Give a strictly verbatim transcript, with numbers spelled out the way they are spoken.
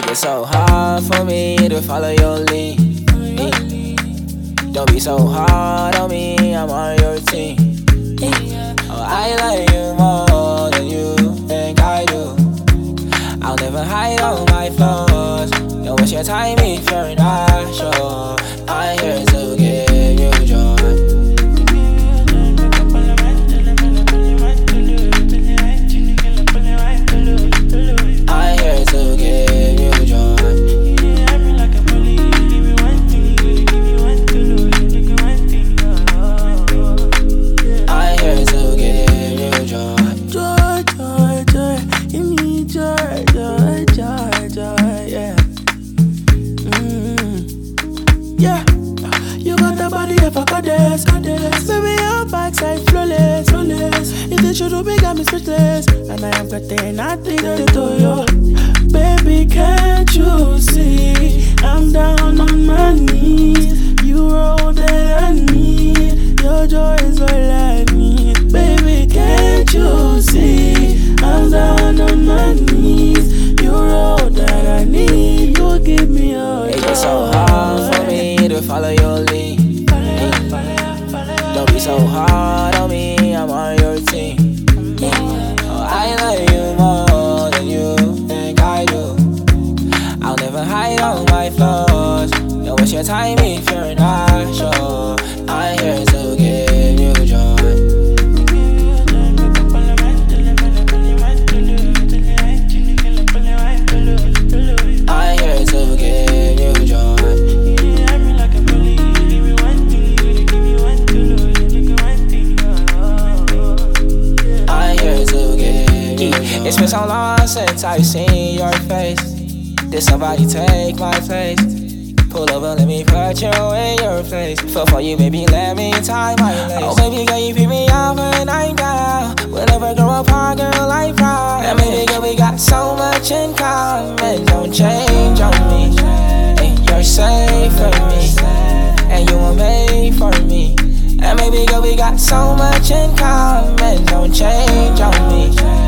It's so hard for me to follow your lead. Don't be so hard on me, I'm on your team. Oh, I like you more than you think I do. I'll never hide all my flaws. Don't waste your time if you're not sure. I'm here to give you joy. I'm here to give you joy. I'm here to give you joy. Joy, joy, joy. Give me joy, joy, joy, joy, yeah. Mm. Yeah. You got the body of a goddess, goddess. Baby, your backside flawless, flawless. If they should be got me speechless, and I have got nothing to do you. Baby, can't you see? I'm down on my knees. You are all that I need. Your joy is all I need. Baby, can't you see? I'm down on my knees. You're all that I need. You give me all. It's so hard for me to follow your lead. Don't be so hard on me, I'm on your team. Oh, I love you more than you think I do. I'll never hide all my flaws. Don't waste your time if you're not sure. I'm here to give you joy. I'm here to give you joy. I'm here to give you joy. It's been so long since I've seen your face. Did somebody take my place? Pull over, let me put you in your place. Feel for you, baby, let me tie my lace. Oh, baby girl, you pick me up when I'm down. We'll never grow apart, girl, I'm proud. And baby girl, we got so much in common. Don't change on me. Hey, you're safe for me, and you were made for me. And baby girl, we got so much in common. Don't change on me.